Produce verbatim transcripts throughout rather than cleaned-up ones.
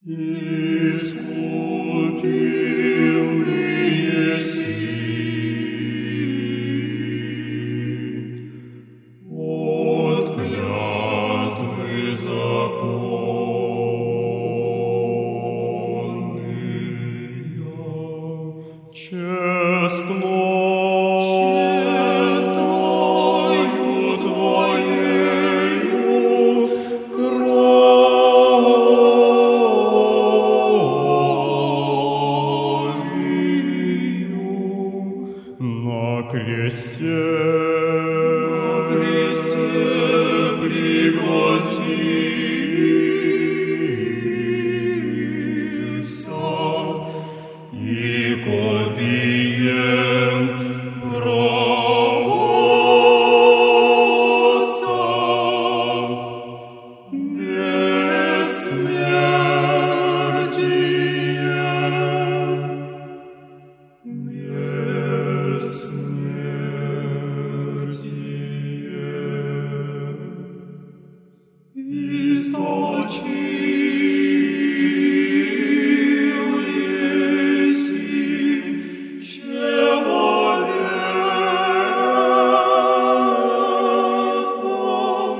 Искупил еси от клятвы законные, честною Твоею на кресте, на кресте пригвоздился и копием проводца источил еси человеком,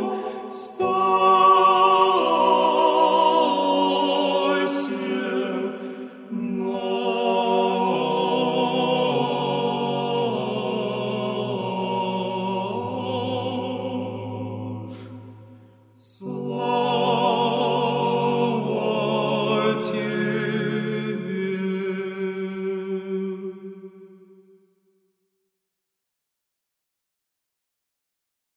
спасе наш.